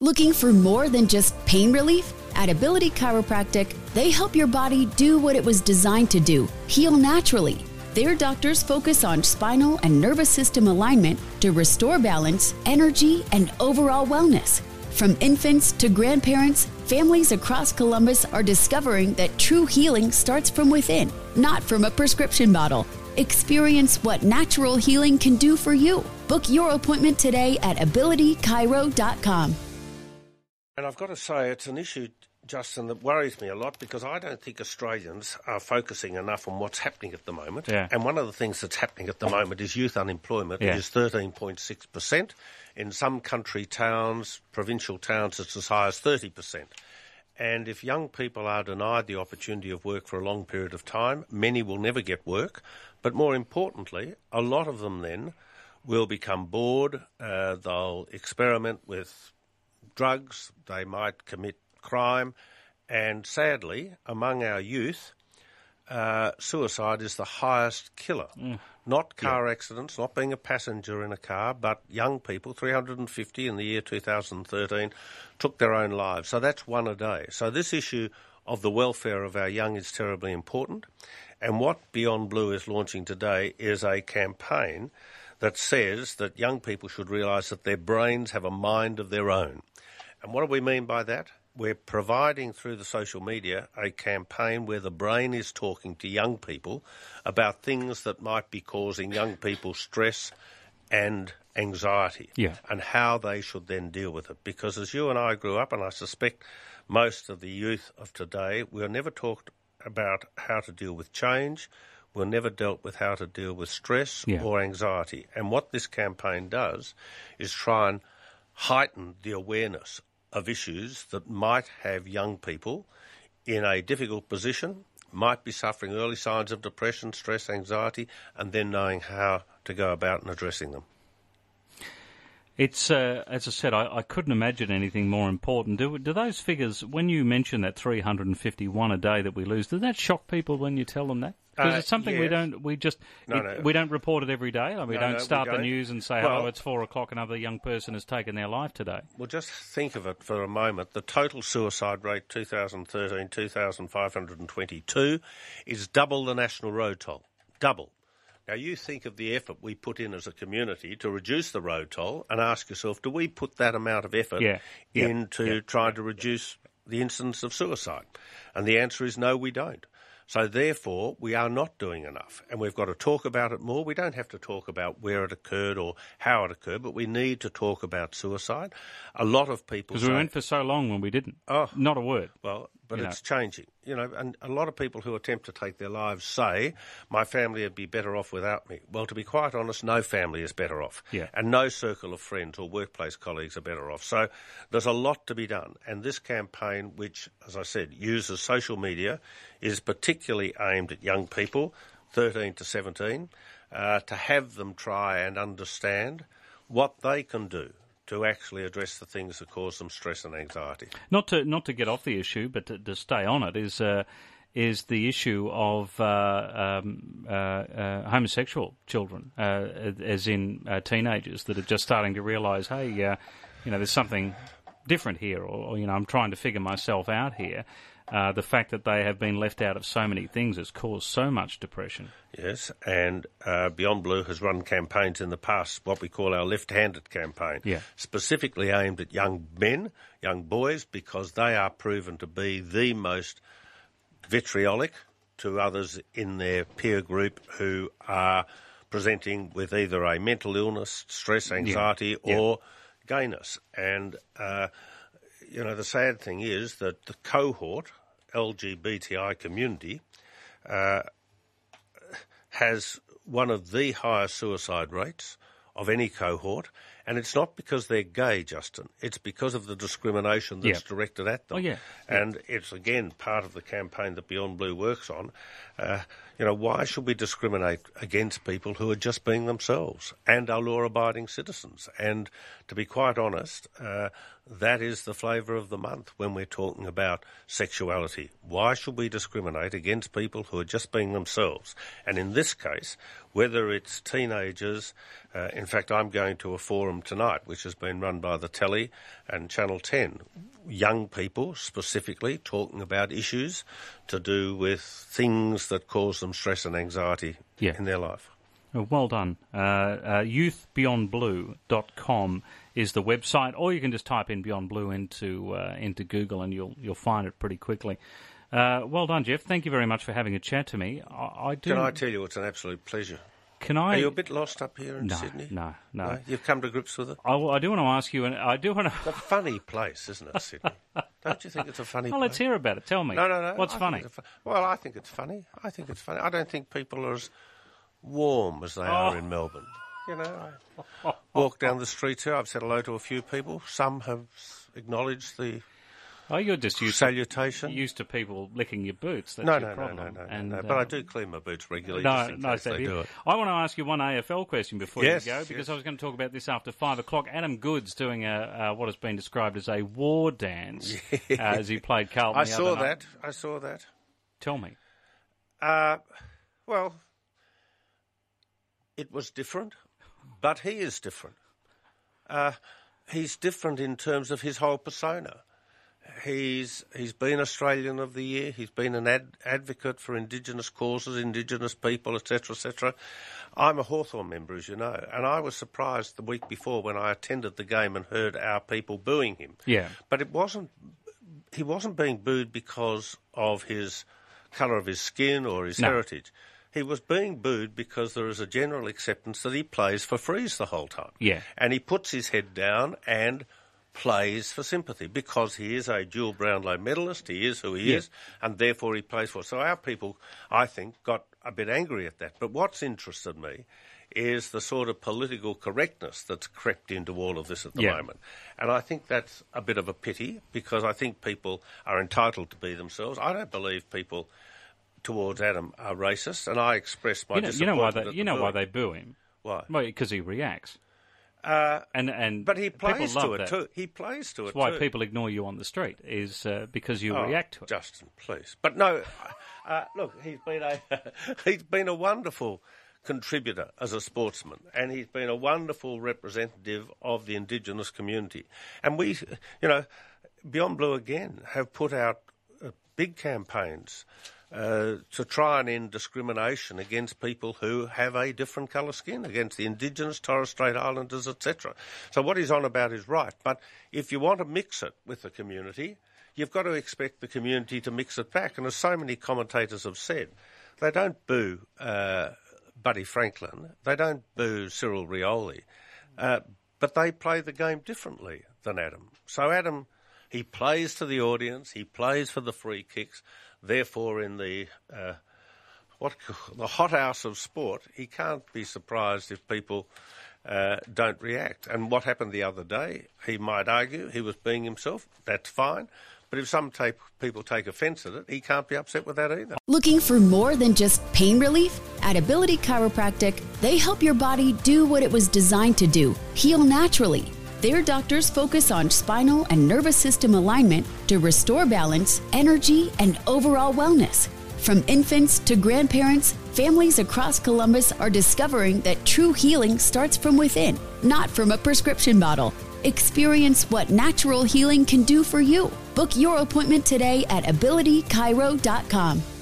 Looking for more than just pain relief? At Ability Chiropractic, they help your body do what it was designed to do, heal naturally. Their doctors focus on spinal and nervous system alignment to restore balance, energy, and overall wellness. From infants to grandparents, families across Columbus are discovering that true healing starts from within, not from a prescription bottle. Experience what natural healing can do for you. Book your appointment today at abilitychiro.com. And I've got to say, it's an issue, Justin, that worries me a lot because I don't think Australians are focusing enough on what's happening at the moment. Yeah. And one of the things that's happening at the moment is youth unemployment. It is 13.6%. In some country towns, provincial towns, it's as high as 30%. And if young people are denied the opportunity of work for a long period of time, many will never get work. But more importantly, a lot of them then will become bored. They'll experiment with drugs, they might commit crime, and sadly, among our youth, suicide is the highest killer. Not car accidents, not being a passenger in a car, but young people, 350 in the year 2013, took their own lives. So that's one a day. So this issue of the welfare of our young is terribly important. And what Beyond Blue is launching today is a campaign that says that young people should realise that their brains have a mind of their own. And what do we mean by that? We're providing through the social media a campaign where the brain is talking to young people about things that might be causing young people stress and anxiety and how they should then deal with it. Because as you and I grew up, and I suspect most of the youth of today, we're never taught about how to deal with change. We're never dealt with how to deal with stress or anxiety. And what this campaign does is try and heighten the awareness of issues that might have young people in a difficult position, might be suffering early signs of depression, stress, anxiety, and then knowing how to go about and addressing them. It's, as I said, I couldn't imagine anything more important. Do those figures, when you mention that 351 a day that we lose, does that shock people when you tell them that? Because it's something we don't report it every day. We don't start the news and say, it's 4 o'clock, another young person has taken their life today. Well, just think of it for a moment. The total suicide rate, 2013, 2,522, is double the national road toll. Double. Now, you think of the effort we put in as a community to reduce the road toll and ask yourself, do we put that amount of effort into trying to reduce the incidence of suicide? And the answer is no, we don't. So therefore, we are not doing enough, and we've got to talk about it more. We don't have to talk about where it occurred or how it occurred, but we need to talk about suicide. A lot of people because we went for so long when we didn't. Not a word. Well, but it's changing. And a lot of people who attempt to take their lives say, my family would be better off without me. Well, to be quite honest, no family is better off. And no circle of friends or workplace colleagues are better off. So there's a lot to be done. And this campaign, which, as I said, uses social media, is particularly aimed at young people, 13 to 17, to have them try and understand what they can do to actually address the things that cause them stress and anxiety. Not to get off the issue, but to stay on it, is the issue of homosexual children, as in teenagers that are just starting to realise, hey, there's something different here, or I'm trying to figure myself out here. The fact that they have been left out of so many things has caused so much depression. Yes, and Beyond Blue has run campaigns in the past, what we call our left-handed campaign, specifically aimed at young men, young boys, because they are proven to be the most vitriolic to others in their peer group who are presenting with either a mental illness, stress, anxiety, or gayness. And the sad thing is that the cohort, LGBTI community, has one of the highest suicide rates of any cohort, and it's not because they're gay, Justin. It's because of the discrimination that's directed at them. And it's, again, part of the campaign that Beyond Blue works on. Why should we discriminate against people who are just being themselves and are law-abiding citizens? And to be quite honest, that is the flavour of the month when we're talking about sexuality. Why should we discriminate against people who are just being themselves? And in this case, whether it's teenagers, in fact, I'm going to a forum tonight which has been run by the Telly and Channel 10, young people specifically talking about issues to do with things that cause them stress and anxiety in their life. Well done. Youthbeyondblue.com is the website, or you can just type in Beyond Blue into Google and you'll find it pretty quickly. Well done, Jeff. Thank you very much for having a chat to me. Can I tell you, it's an absolute pleasure. Are you a bit lost up here in Sydney? No. You've come to grips with it? I do want to ask you, It's a funny place, isn't it, Sydney? Don't you think it's a funny place? Well, let's hear about it. Tell me. No. What's funny? I think it's funny. I don't think people are as warm as they are in Melbourne. You know, I walk down the street here. I've said hello to a few people. Some have acknowledged the you're just salutation. Used to people licking your boots. That's No. your problem. But I do clean my boots regularly. No, they do it. I want to ask you one AFL question before you go, because yes. I was going to talk about this after 5 o'clock. Adam Goode's doing what has been described as a war dance as he played Carlton. I saw that. Tell me. Well, it was different, but he is different. He's different in terms of his whole persona. He's been Australian of the Year. He's been an advocate for Indigenous causes, Indigenous people, etc., etc. I'm a Hawthorn member, as you know, and I was surprised the week before when I attended the game and heard our people booing him. Yeah. But he wasn't being booed because of his colour of his skin or his heritage. He was being booed because there is a general acceptance that he plays for Freeze the whole time. Yeah. And he puts his head down and plays for sympathy because he is a dual Brownlow medalist, he is who he is, and therefore he plays for. So our people, I think, got a bit angry at that. But what's interested me is the sort of political correctness that's crept into all of this at the moment. And I think that's a bit of a pity because I think people are entitled to be themselves. I don't believe people towards Adam are racist, and I express my disappointment. You know why they boo him? Why? Well, because he reacts. But he plays to it too. He plays to it too. That's why people ignore you on the street, is because you react to it. Justin, please. But no, look, he's been a wonderful contributor as a sportsman, and he's been a wonderful representative of the Indigenous community. And we, Beyond Blue again have put out big campaigns to try and end discrimination against people who have a different colour skin, against the Indigenous, Torres Strait Islanders, etc. So what he's on about is right, but if you want to mix it with the community, you've got to expect the community to mix it back. And as so many commentators have said, they don't boo Buddy Franklin, they don't boo Cyril Rioli, but they play the game differently than Adam. So Adam, he plays to the audience, he plays for the free kicks. Therefore, in the hothouse of sport, he can't be surprised if people don't react. And what happened the other day, he might argue he was being himself. That's fine. But if some people take offence at it, he can't be upset with that either. Looking for more than just pain relief? At Ability Chiropractic, they help your body do what it was designed to do, heal naturally. Their doctors focus on spinal and nervous system alignment to restore balance, energy, and overall wellness. From infants to grandparents, families across Columbus are discovering that true healing starts from within, not from a prescription bottle. Experience what natural healing can do for you. Book your appointment today at abilitychiro.com.